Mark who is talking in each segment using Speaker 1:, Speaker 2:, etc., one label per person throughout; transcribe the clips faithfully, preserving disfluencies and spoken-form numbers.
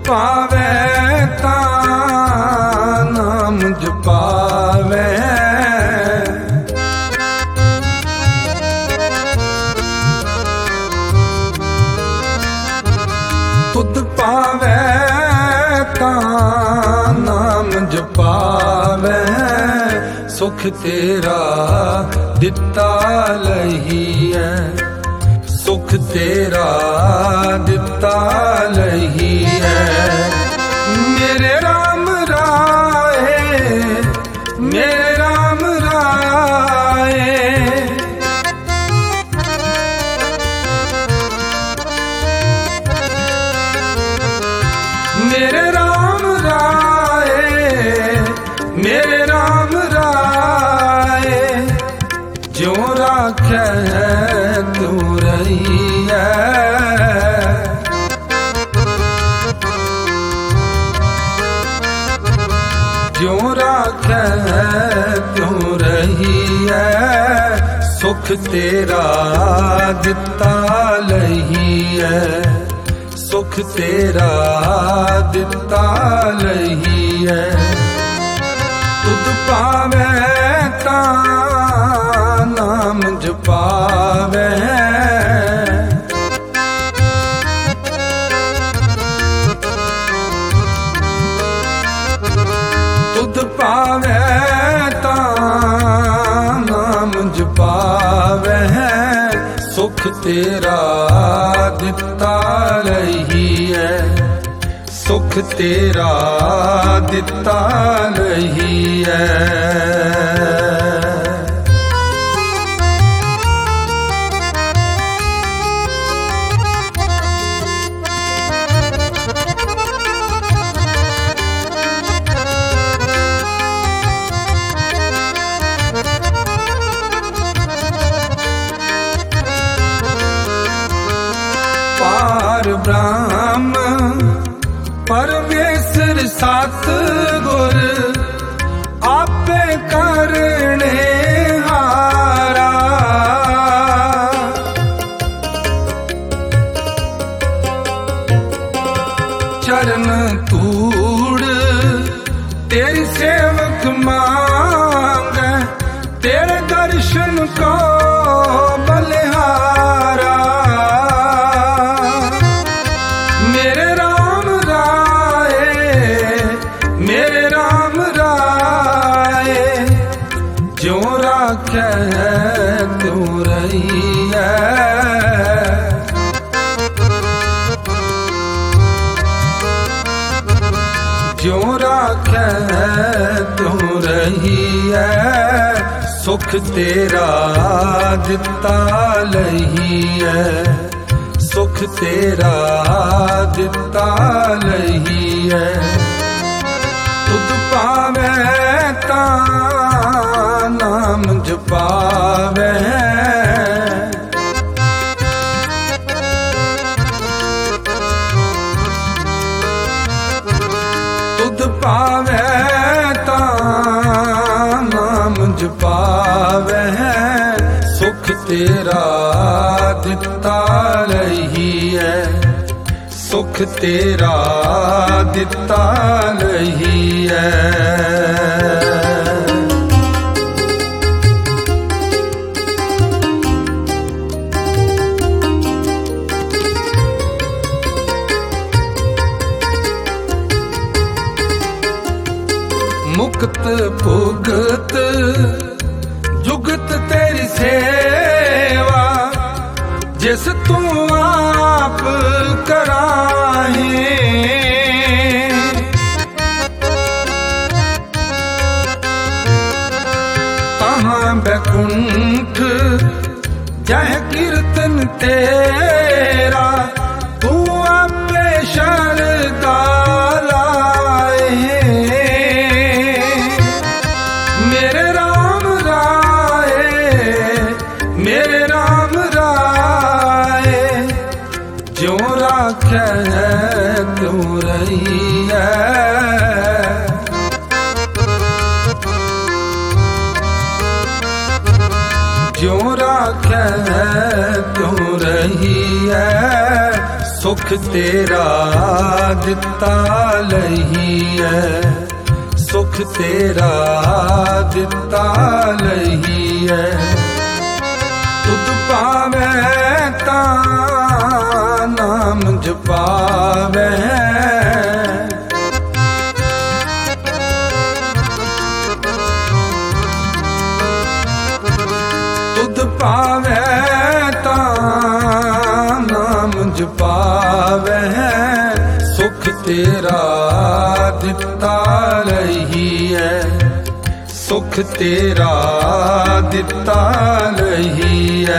Speaker 1: पावे तां नाम जपावे। तुध पावे तां नाम जपावे। सुख तेरा दिता लहीए, सुख तेरा दिता लहीए। मेरे राम राए, मेरे राम राए। मेरे राम राए, मेरे राम राए। जो राखे तू रही है, जो राखे तू रही है। सुख तेरा दिता लही है, सुख तेरा दिता लही है। तुध पावे तां नाम जपावे। तुध पावे तां नाम जपावे। सुख तेरा दिता लही है, सुख तेरा दिता लही है। पार ब्रह्म परमेश्वर सतगुर आपे करने हारा। चरण तूड़ तेरी सेवक मांग, तेरे दर्शन को बलिहारा। मेरे राम राए, मेरे राम राए। जो राखे तू रही है, जो राखे तू रही है। सुख तेरा दिता लही है, सुख तेरा दिता लही है। तुध पावे तां नाम जपावे। तुध पावे तां नाम जपावे। सुख तेरा दिता लही है, सुख तेरा दिता लही है। मुक्त भुगत जुगत तेरी सेवा। जिस तू आप कराहे, तहाँ बैकुंठ जह कीर्तन तेरा। तू आपे शरदा लाए। मेरे राम राए, मेरे राम राए। जो राखे तू रही है, जो राखे तू रही है। सुख तेरा दिता लईए, सुख तेरा दिता लईए। तुध पावे ता नाम जपावे, तुध पावे ता नाम जपावे। सुख तेरा दिता लईए, सुख तेरा दिता लईए।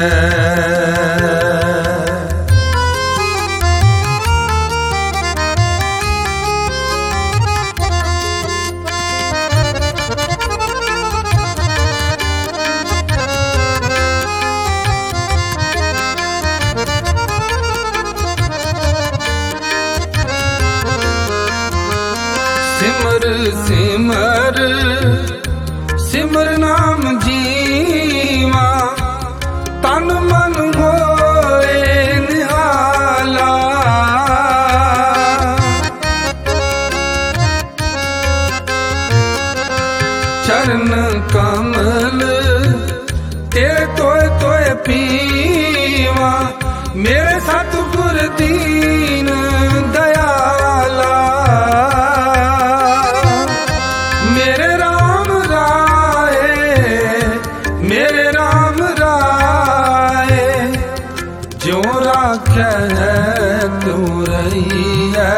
Speaker 1: सिमर सिमर सिमर नाम जीवा, तन मन होए निहाला। चरण कमल तेरे तोए तोए पीवा, मेरे सतगुर दीन दयाला। मेरे राम राए, मेरे राम राए, ज्यों राखे त्यों रहिए।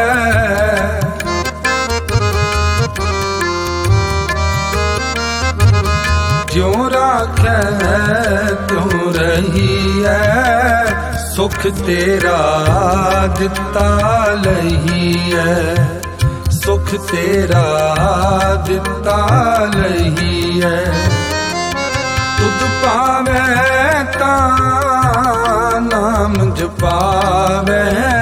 Speaker 1: ज्यों राखे त्यों रहिए। सुख तेरा दिता लईए, सुख तेरा दिता लईए। तुध पावे ता नाम जपावे,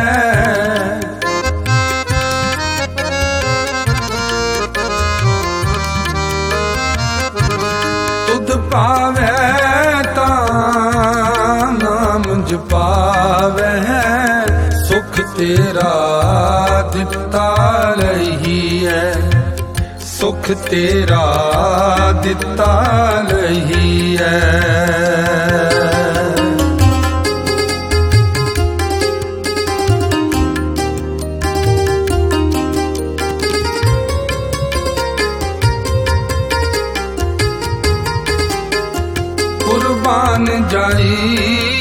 Speaker 1: तुध पावे ता नाम जपावे। सुख तेरा दिता लईए, सुख तेरा दिता लईए। कुर्बान जाई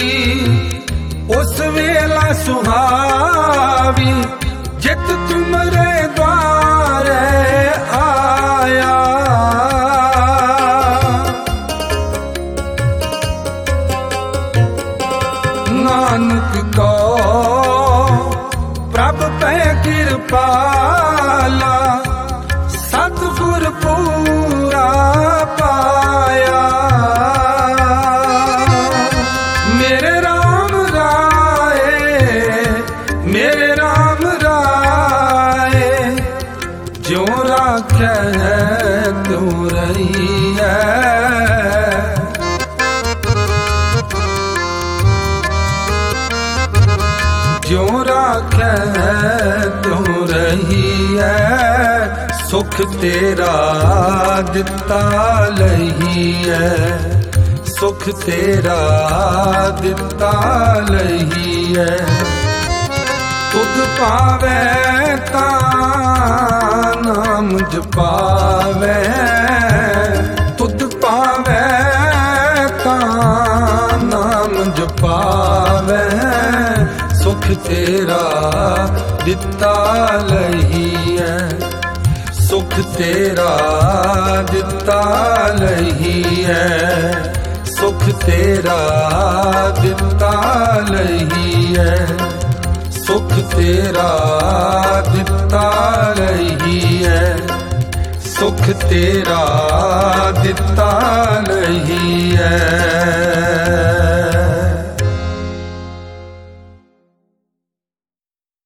Speaker 1: उस वेला सुहावी, जित तुमरे द्वारे आया। नानक को प्रभ पे कृपाला, सतगुर पूरा पाया। मेरे राम राए, मेरे राम राए, ज्यों राखे त्यों रहिए। ज्यों राखे त्यों रहिए। सुख तेरा दिता लईए, सुख तेरा दिता लईए। तुध पावे ता नाम जपावे, तुध पावे ता नाम जपावे। सुख तेरा दिता लईए, सुख तेरा दिता लईए। सुख तेरा दिता लईए, सुख तेरा दिता लईए। सुख तेरा दिता लईए।